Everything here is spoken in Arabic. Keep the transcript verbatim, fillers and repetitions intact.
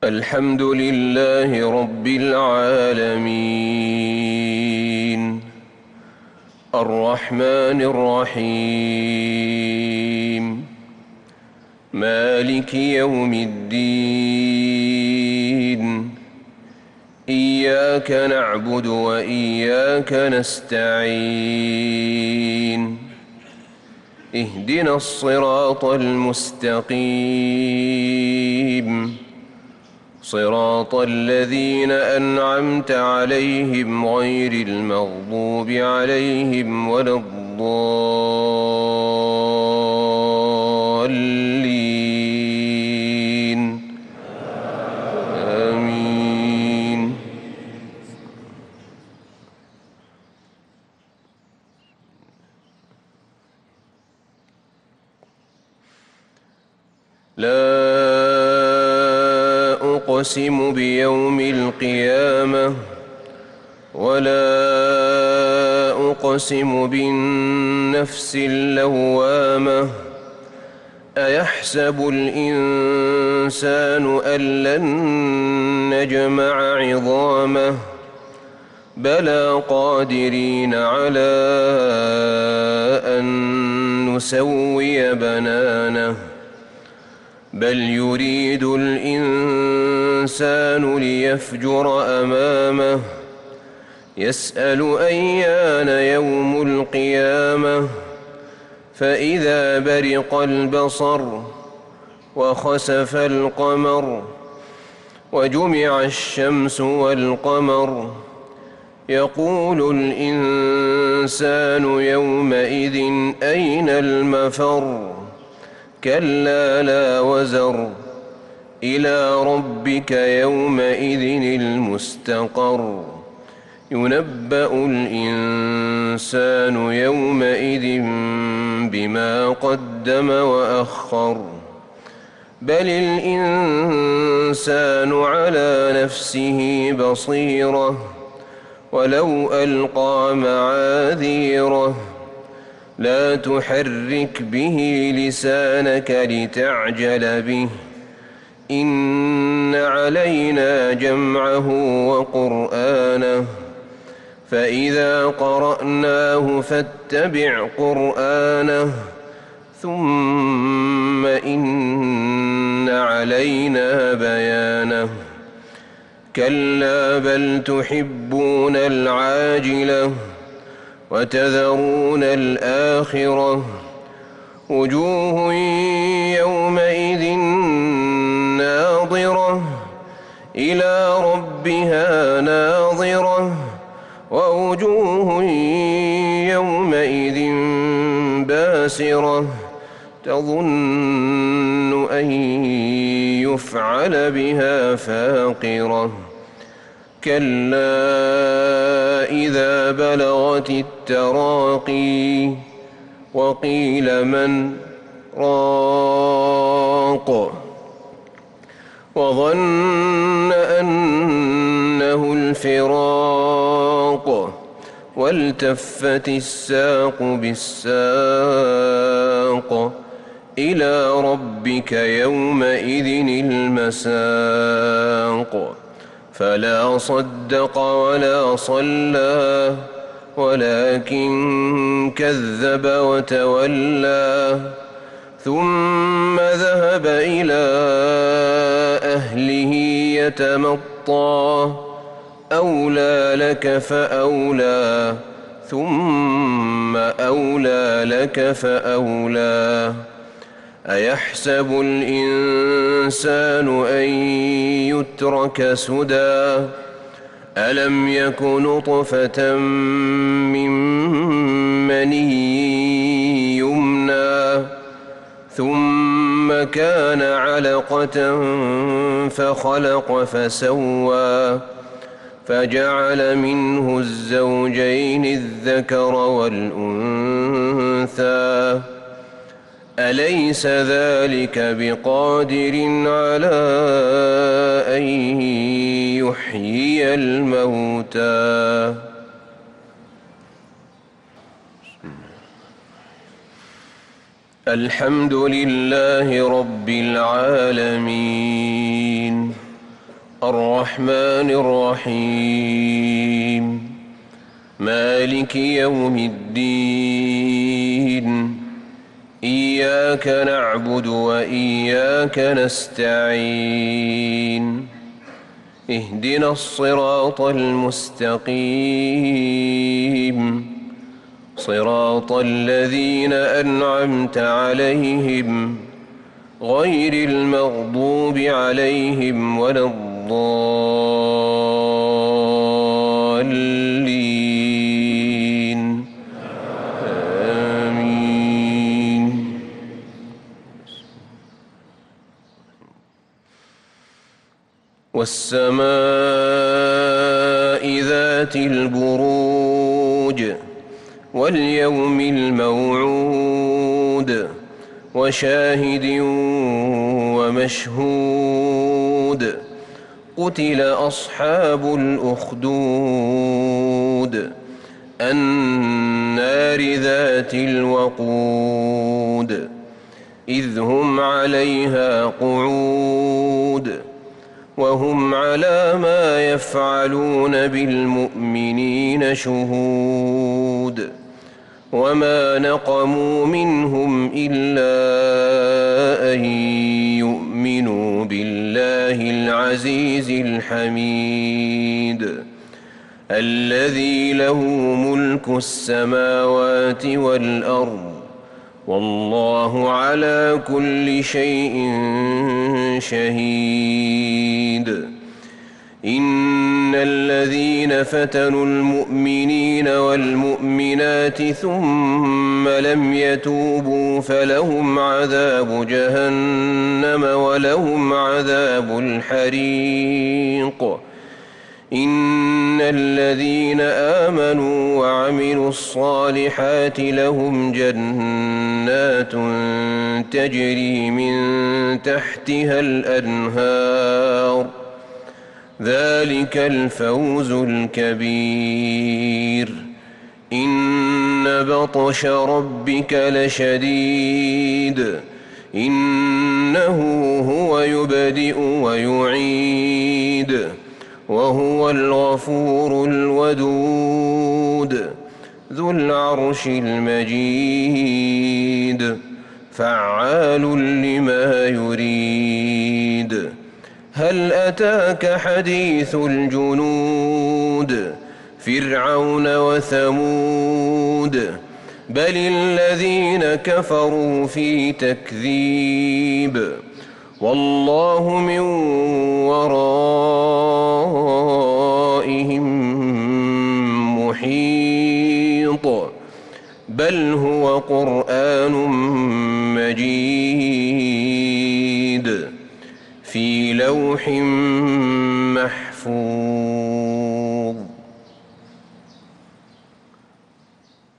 الحمد لله رب العالمين الرحمن الرحيم مالك يوم الدين إياك نعبد وإياك نستعين اهدنا الصراط المستقيم صراط الذين أنعمت عليهم غير المغضوب عليهم ولا الضالين آمين. لا أقسم بيوم القيامة ولا أقسم بالنفس اللوامة أيحسب الإنسان أن لن نجمع عظامه بلى قادرين على أن نسوي بنانه بل يريد الإنسان ليفجر أمامه يسأل أيان يوم القيامة فإذا برق البصر وخسف القمر وجمع الشمس والقمر يقول الإنسان يومئذ أين المفر كلا لا وزر إلى ربك يومئذ المستقر ينبأ الإنسان يومئذ بما قدم وأخر بل الإنسان على نفسه بصيرة ولو ألقى معاذيره لا تحرك به لسانك لتعجل به إن علينا جمعه وقرآنه فإذا قرأناه فاتبع قرآنه ثم إن علينا بيانه كلا بل تحبون العاجلة وتذرون الآخرة وجوه يومئذ ناظرة إلى ربها ناظرة ووجوه يومئذ باسرة تظن أن يفعل بها فاقرة كلا إذا بلغت التراقي وقيل من راق وظن أنه الفراق والتفت الساق بالساق إلى ربك يومئذ المساق فلا صدق ولا صلى ولكن كذب وتولى ثم ذهب إلى أهله يتمطى أولى لك فأولى ثم أولى لك فأولى أيحسب الإنسان أن يترك سدى ألم يك نطفة من مني يمنى ثم كان علقة فخلق فسوى فجعل منه الزوجين الذكر والأنثى أليس ذلك بقادر على أن يحيي الموتى الحمد لله رب العالمين الرحمن الرحيم مالك يوم الدين إياك نعبد وإياك نستعين اهدنا الصراط المستقيم صراط الذين أنعمت عليهم غير المغضوب عليهم ولا الضالين آمين. والسماء ذات البروج واليوم الموعود وشاهد ومشهود قتل أصحاب الأخدود النار ذات الوقود إذ هم عليها قعود وهم على ما يفعلون بالمؤمنين شهود وما نقموا منهم إلا أن يؤمنوا بالله العزيز الحميد الذي له ملك السماوات والأرض والله على كل شيء شهيد. إن الذين فتنوا المؤمنين والمؤمنات ثم لم يتوبوا فلهم عذاب جهنم ولهم عذاب الحريق. إن الذين آمنوا وعملوا الصالحات لهم جنات تجري من تحتها الأنهار ذلك الفوز الكبير. إن بطش ربك لشديد إنه هو يبدئ ويعيد وهو الغفور الودود ذو العرش المجيد فعال لما يريد. هل أتاك حديث الجنود فرعون وثمود بل الذين كفروا في تكذيب والله من ورائهم محيط بل هو قرآن مجيد في لوح محفوظ.